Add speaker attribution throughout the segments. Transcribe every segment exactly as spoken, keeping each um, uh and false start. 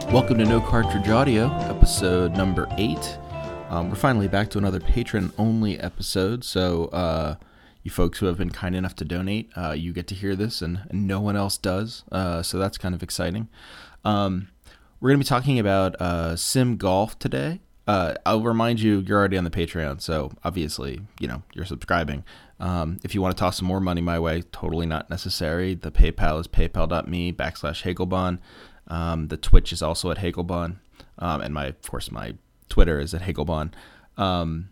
Speaker 1: Welcome to No Cartridge Audio, episode number eight. Um, we're finally back to another patron-only episode, so uh, you folks who have been kind enough to donate, uh, you get to hear this, and, and no one else does, uh, so that's kind of exciting. Um, we're going to be talking about uh, Sim Golf today. Uh, I'll remind you, you're already on the Patreon, so obviously, you know, you're subscribing. Um, if you want to toss some more money my way, totally not necessary. The PayPal is paypal.me backslash Hagelbon. Um, the Twitch is also at Hagelbon, um, and my, of course, my Twitter is at Hagelbon. Um,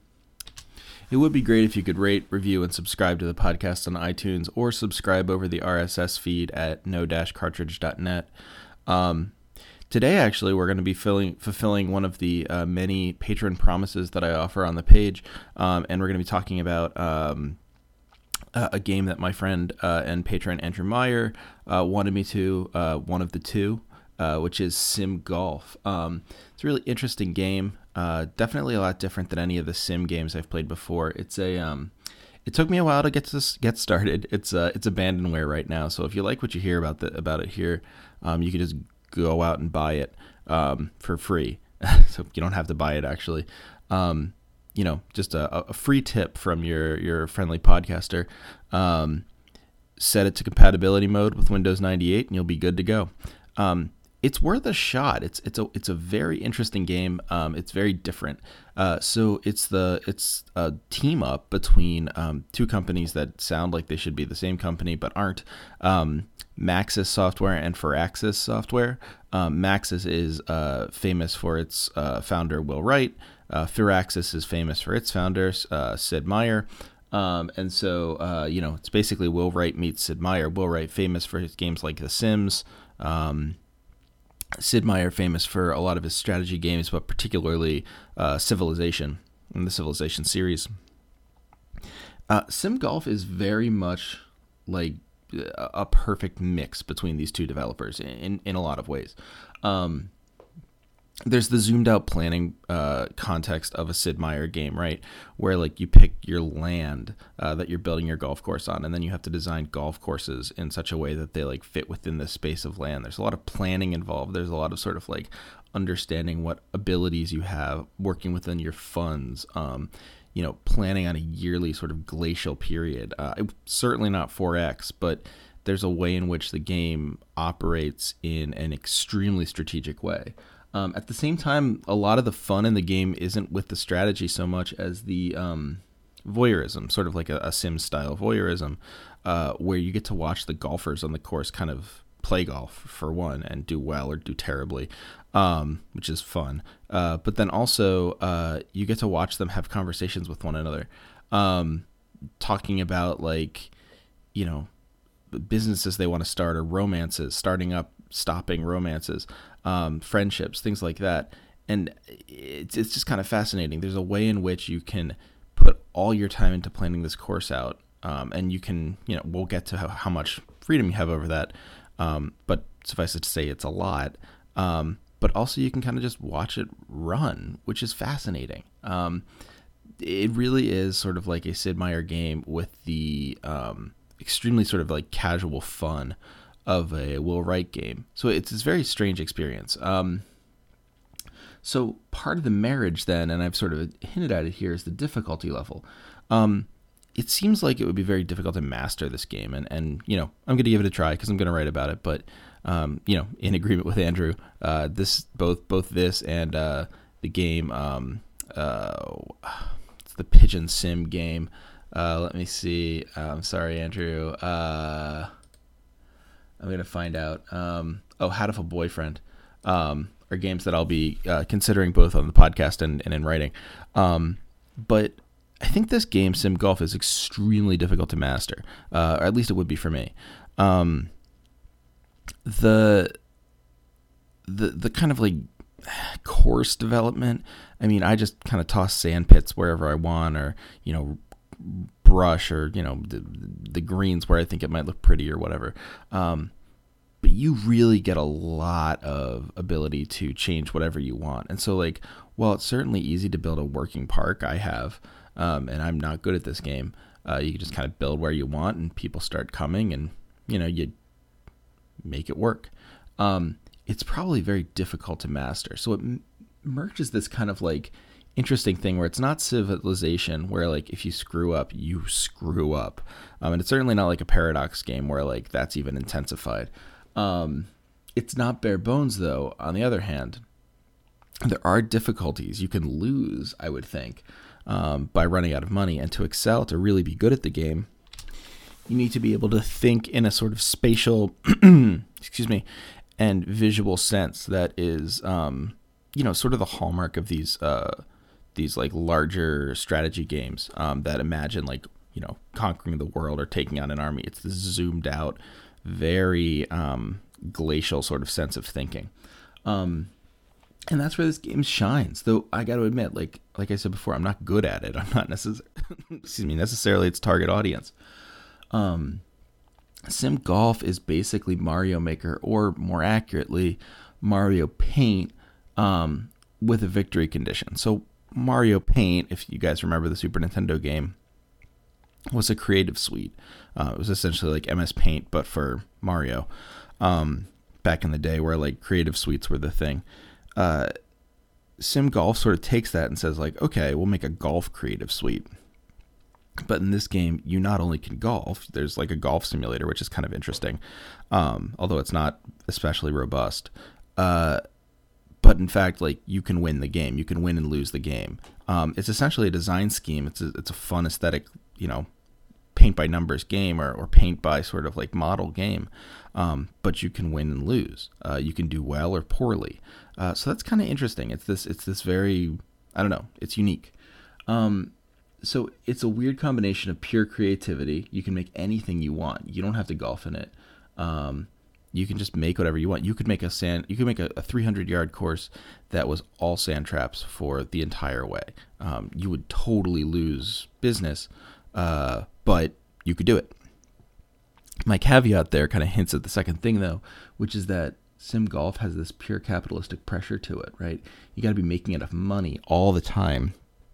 Speaker 1: it would be great if you could rate, review, and subscribe to the podcast on iTunes, or subscribe over the R S S feed at no dash cartridge dot net. Um, today, actually, we're going to be filling, fulfilling one of the uh, many patron promises that I offer on the page, um, and we're going to be talking about um, a, a game that my friend uh, and patron Andrew Meyer uh, wanted me to, uh, one of the two. Uh, which is Sim Golf. Um, it's a really interesting game. Uh, definitely a lot different than any of the sim games I've played before. It's a. Um, it took me a while to get to get started. It's uh, it's abandonware right now. So if you like what you hear about the about it here, um, you can just go out and buy it um, for free. So you don't have to buy it actually. Um, you know, just a, a free tip from your your friendly podcaster. Um, set it to compatibility mode with Windows ninety-eight, and you'll be good to go. Um, It's worth a shot. It's it's a it's a very interesting game. Um, it's very different. Uh, so it's the it's a team up between um, two companies that sound like they should be the same company but aren't. Um, Maxis Software and Firaxis Software. Um, Maxis is uh, famous for its uh, founder Will Wright. Uh, Firaxis is famous for its founders uh, Sid Meier. Um, and so uh, you know it's basically Will Wright meets Sid Meier. Will Wright famous for his games like The Sims. Um, Sid Meier famous for a lot of his strategy games, but particularly uh, Civilization and the Civilization series. Uh, Sim Golf is very much like a perfect mix between these two developers in, in a lot of ways. Um, there's the zoomed out planning uh, context of a Sid Meier game, right? Where like you pick your land uh, that you're building your golf course on, and then you have to design golf courses in such a way that they like fit within the space of land. There's a lot of planning involved. There's a lot of sort of like understanding what abilities you have, working within your funds, um, you know, planning on a yearly sort of glacial period. Uh, certainly not four X, but there's a way in which the game operates in an extremely strategic way. Um, at the same time, a lot of the fun in the game isn't with the strategy so much as the um, voyeurism, sort of like a, a Sim-style voyeurism, uh, where you get to watch the golfers on the course kind of play golf, for one, and do well or do terribly, um, which is fun. Uh, but then also, uh, you get to watch them have conversations with one another, um, talking about, like, you know, businesses they want to start or romances, starting up, stopping romances, um, friendships, things like that. And it's it's just kind of fascinating. There's a way in which you can put all your time into planning this course out, um, and you can, you know, we'll get to how, how much freedom you have over that, um, but suffice it to say, it's a lot. Um, but also you can kind of just watch it run, which is fascinating. Um, it really is sort of like a Sid Meier game with the um, extremely sort of like casual fun of a Will Wright game. So it's this very strange experience. Um, so part of the marriage then, and I've sort of hinted at it here, is the difficulty level. Um, it seems like it would be very difficult to master this game. And, and you know, I'm going to give it a try because I'm going to write about it. But, um, you know, in agreement with Andrew, uh, this both both this and uh, the game, um, uh, it's the Pigeon Sim game. Uh, let me see. Uh, I'm sorry, Andrew. Uh, I'm going to find out. Um, oh, How to Have a Boyfriend um, are games that I'll be uh, considering both on the podcast and, and in writing. Um, but I think this game, Sim Golf, is extremely difficult to master, uh, or at least it would be for me. Um, the the the kind of like course development, I mean, I just kind of toss sand pits wherever I want, or, you know, brush, or, you know, the, the greens where I think it might look pretty or whatever. Um, but you really get a lot of ability to change whatever you want. And so, like, while it's certainly easy to build a working park, I have, um, and I'm not good at this game, uh, you can just kind of build where you want and people start coming and, you know, you make it work. Um, it's probably very difficult to master. So it m- merges this kind of like interesting thing where it's not Civilization, where like if you screw up, you screw up. Um, and it's certainly not like a Paradox game where like that's even intensified. Um, it's not bare bones though. On the other hand, there are difficulties. You can lose, I would think, um, by running out of money. And to excel, to really be good at the game, you need to be able to think in a sort of spatial, excuse me, and visual sense that is, um, you know, sort of the hallmark of these, uh, these like larger strategy games um, that imagine like, you know, conquering the world or taking on an army. It's this zoomed out, very um, glacial sort of sense of thinking. Um, and that's where this game shines. Though I got to admit, like like I said before, I'm not good at it. I'm not necessarily, excuse me, necessarily its target audience. Um, Sim Golf is basically Mario Maker, or more accurately, Mario Paint um, with a victory condition. So Mario Paint, if you guys remember the Super Nintendo game, was a creative suite. Uh, it was essentially like M S Paint, but for Mario. Um, back in the day where like creative suites were the thing. Uh, Sim Golf sort of takes that and says like, okay, we'll make a golf creative suite. But in this game, you not only can golf, there's like a golf simulator, which is kind of interesting, um, although it's not especially robust. Uh, but in fact, like you can win the game. You can win and lose the game. Um, it's essentially a design scheme. It's a, it's a fun aesthetic, you know, paint by numbers game or, or paint by sort of like model game. Um, but you can win and lose. Uh, you can do well or poorly. Uh, so that's kind of interesting. It's this, it's this very, I don't know, it's unique. Um, So it's a weird combination of pure creativity. You can make anything you want. You don't have to golf in it. Um, you can just make whatever you want. You could make a sand. You could make a, a three hundred yard course that was all sand traps for the entire way. Um, you would totally lose business, uh, but you could do it. My caveat there kind of hints at the second thing, though, which is that Sim Golf has this pure capitalistic pressure to it, right? You got to be making enough money all the time,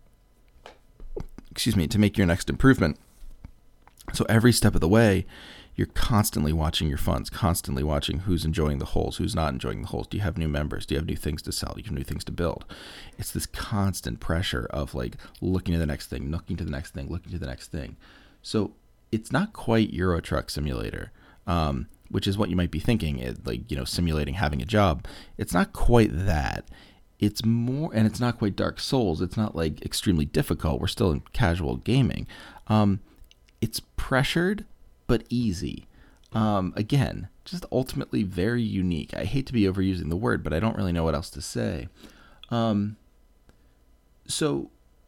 Speaker 1: excuse me, to make your next improvement. So every step of the way, you're constantly watching your funds, constantly watching who's enjoying the holes, who's not enjoying the holes. Do you have new members? Do you have new things to sell? Do you have new things to build? It's this constant pressure of like looking to the next thing, looking to the next thing, looking to the next thing. So it's not quite Euro Truck Simulator, um, which is what you might be thinking, it, like, you know, simulating having a job. It's not quite that. It's more, and it's not quite Dark Souls. It's not like extremely difficult. We're still in casual gaming. Um, it's pressured, but easy. Um, again, just ultimately very unique. I hate to be overusing the word, but I don't really know what else to say. Um, so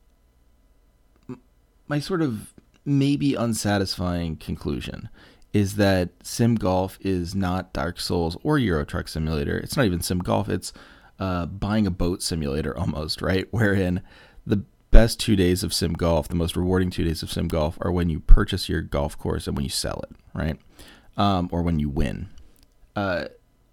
Speaker 1: m- my sort of maybe unsatisfying conclusion is that Sim Golf is not Dark Souls or Euro Truck Simulator. It's not even Sim Golf. It's Uh, buying a boat simulator almost, right? Wherein the best two days of Sim Golf, the most rewarding two days of Sim Golf are when you purchase your golf course and when you sell it, right? Um, or when you win. Uh,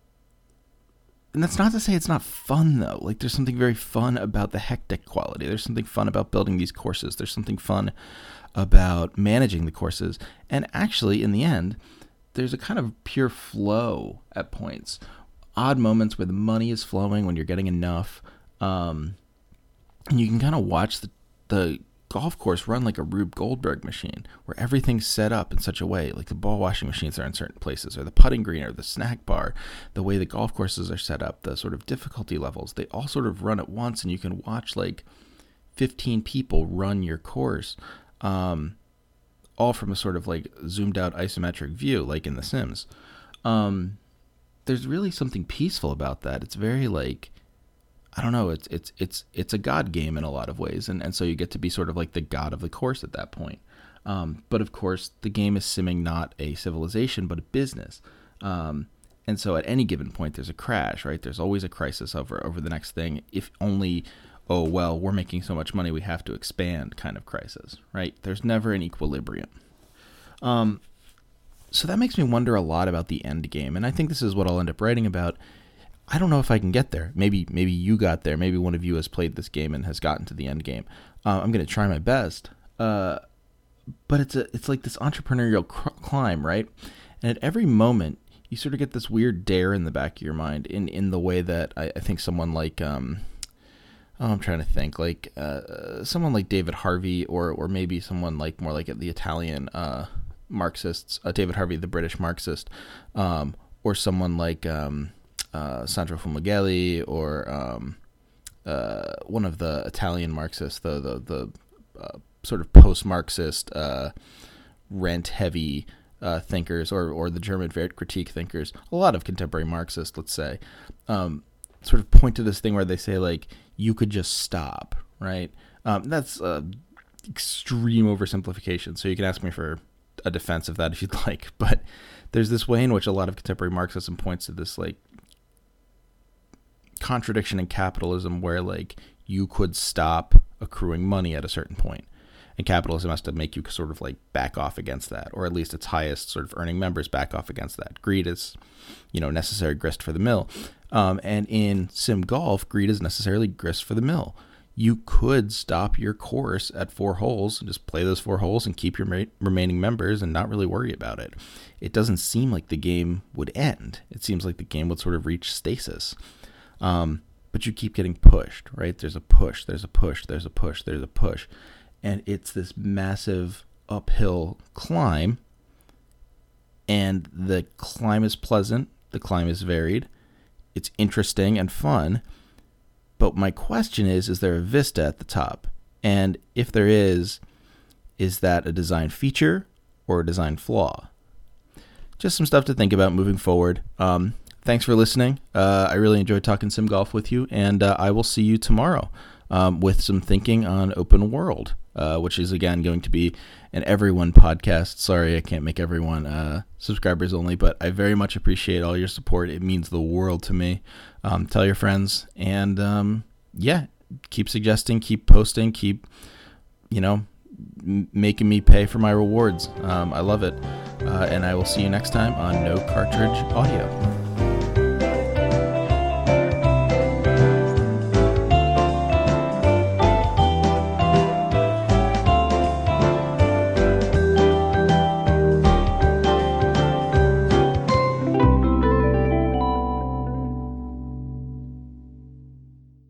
Speaker 1: and that's not to say it's not fun, though. Like, there's something very fun about the hectic quality. There's something fun about building these courses. There's something fun about managing the courses. And actually, in the end, there's a kind of pure flow at points. Odd moments where the money is flowing, when you're getting enough. Um, and you can kind of watch the, the golf course run like a Rube Goldberg machine, where everything's set up in such a way, like the ball washing machines are in certain places, or the putting green, or the snack bar, the way the golf courses are set up, the sort of difficulty levels, they all sort of run at once, and you can watch like fifteen people run your course, um, all from a sort of like zoomed out isometric view, like in The Sims. Um, There's really something peaceful about that. It's very like, I don't know, it's it's it's it's a god game in a lot of ways, and, and so you get to be sort of like the god of the course at that point. Um, but of course, the game is simming not a civilization, but a business. Um, and so at any given point, there's a crash, right? There's always a crisis over over the next thing. If only, oh, well, we're making so much money, we have to expand kind of crisis, right? There's never an equilibrium. Um, So that makes me wonder a lot about the end game, and I think this is what I'll end up writing about. I don't know if I can get there. Maybe maybe you got there. Maybe one of you has played this game and has gotten to the end game. Uh, I'm going to try my best. Uh, but it's a it's like this entrepreneurial cr- climb, right? And at every moment, you sort of get this weird dare in the back of your mind in, in the way that I, I think someone like, um, oh, I'm trying to think, like uh, someone like David Harvey or or maybe someone like more like the Italian uh, Marxists, uh, David Harvey, the British Marxist, um, or someone like um, uh, Sandro Fumagalli or um, uh, one of the Italian Marxists, the, the, the uh, sort of post-Marxist, uh, rent-heavy Uh, thinkers, or or the German Wertkritik thinkers, a lot of contemporary Marxists, let's say, um, sort of point to this thing where they say, like, you could just stop, right? Um, that's uh, extreme oversimplification, so you can ask me for a defense of that if you'd like, but there's this way in which a lot of contemporary Marxism points to this, like, contradiction in capitalism where, like, you could stop accruing money at a certain point. And capitalism has to make you sort of like back off against that, or at least its highest sort of earning members back off against that. Greed is, you know, necessary grist for the mill. Um, and in sim golf, greed is necessarily grist for the mill. You could stop your course at four holes and just play those four holes and keep your ma- remaining members and not really worry about it. It doesn't seem like the game would end. It seems like the game would sort of reach stasis. Um, but you keep getting pushed, right? There's a push, there's a push, there's a push, there's a push. And it's this massive uphill climb, and the climb is pleasant, the climb is varied, it's interesting and fun, but my question is, is there a vista at the top? And if there is, is that a design feature or a design flaw? Just some stuff to think about moving forward. Um, thanks for listening. Uh, I really enjoyed talking sim golf with you, and uh, I will see you tomorrow um, with some thinking on open world. Uh, which is, again, going to be an everyone podcast. Sorry, I can't make everyone uh, subscribers only, but I very much appreciate all your support. It means the world to me. Um, tell your friends, and um, yeah, keep suggesting, keep posting, keep, you know, m- making me pay for my rewards. Um, I love it. Uh, and I will see you next time on No Cartridge Audio.